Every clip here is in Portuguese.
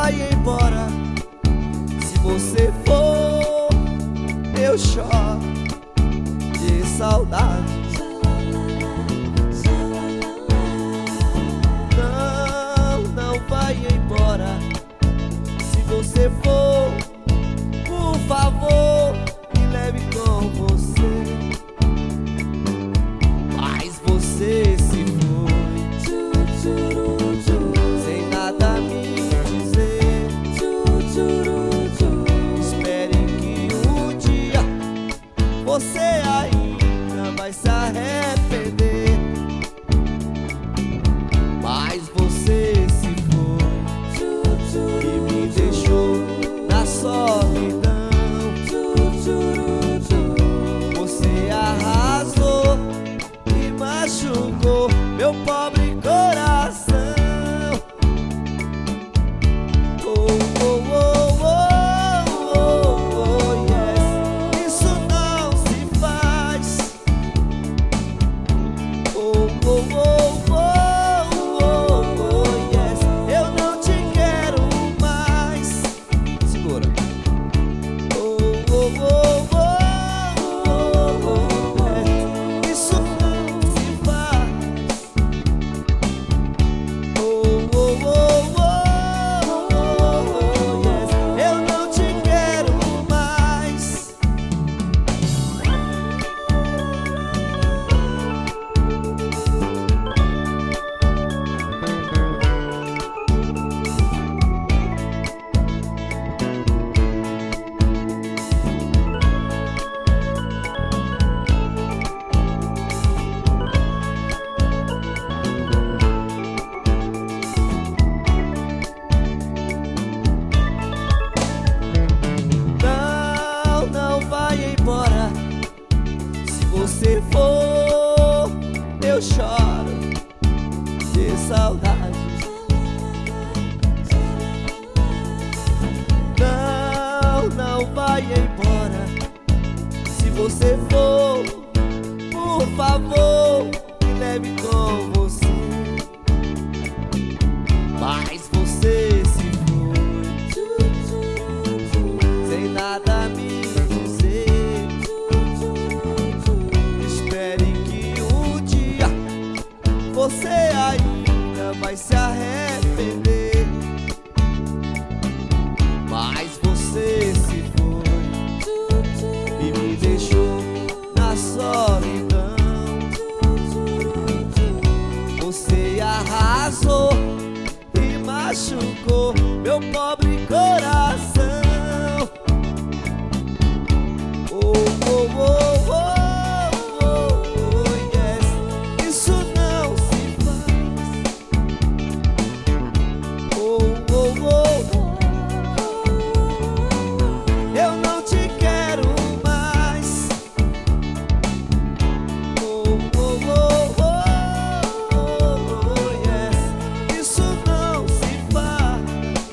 vai embora. Se você for, eu choro de saudade. Não vai embora. Se você for, por favor, me leve com você. Mas você se foi sem nada me dizer. Espere que um dia você ainda vai se arrepender. Mas você se foi e me deixou na solidão. Você arrasou e machucou meu pobre coração. Oh, oh, oh, oh, oh, oh, yes. Isso não se faz. Oh, oh, oh, oh, oh, oh, yes. Eu não te quero mais. Segura. Oh, oh, oh, oh, oh, oh, yes. Isso não se faz. Oh, oh, oh, oh, oh, yes. Eu não te quero mais. Não vai embora. Se você for, eu choro de saudade. Não vai embora. Se você for, por favor, me leve com você. Mas você se foi sem nada me dizer. Espere que um dia você ainda vai se arrepender. Mas você se foi e me deixou na solidão. Você arrasou e machucou meu pobre coração. Oh, oh, oh, oh, oh, oh, yes. Isso não se faz. Oh, oh, oh, oh. Eu não te quero mais. Oh, oh, oh, oh, oh, yes. Isso não se faz.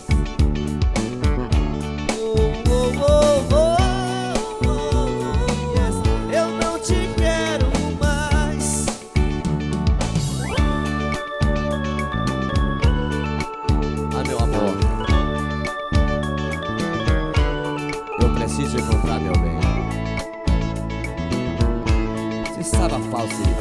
Oh, oh, oh, oh, yes. Eu não te quero mais. Ah, meu amor, eu preciso encontrar meu bem. Você sabe a falsidade